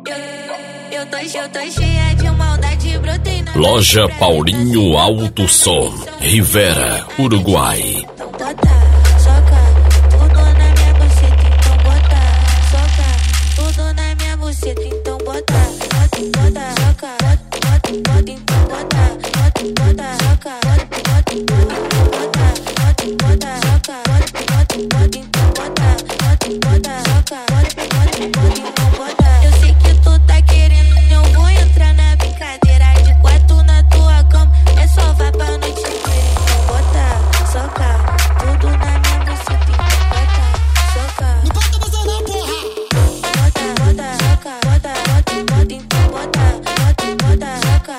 Eu tô cheia de maldade, brotei na Loja Paulinho Alto Som, Rivera, Uruguai. Então bota, soca, tudo na minha buceta, então bota, soca, tudo na minha buceta, então bota, bota, soca, bota, então bota, bota, soca, bota, soca, bota, então bota, soca, bota, então bota. Eu sei que tu tá querendo, eu vou entrar na brincadeira de quatro na tua cama, é só vá pra noite inteira, então bota, soca, tudo na minha buceta, então bota, soca. Não bota você não, porra! Bota, soca, bota, então bota, soca,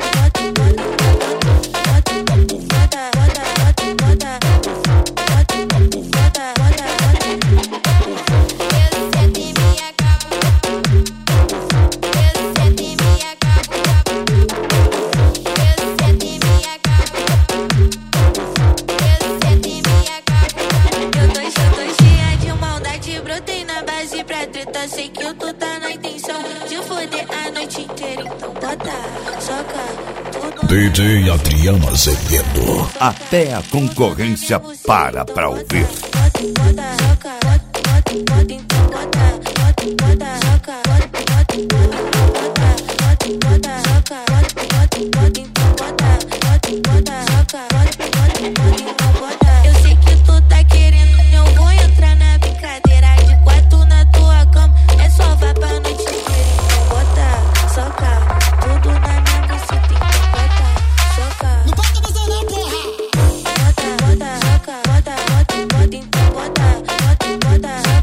treta, sei que tu tá na intenção de foder a noite inteira, então bota, soca, tudo. DJ Adriano Azevedo. Até a concorrência para pra ouvir. Bota, soca, bota, então bota, soca, bota, soca, então bota, soca, então bota. Eu sei que tu tá querendo, eu vou entrar na brincadeira de quatro na tua cama, é só vá pra noite inteira, então bota, soca, tudo na minha buceta, então bota, soca. Não bota você não, porra! Bota, soca, bota, então bota,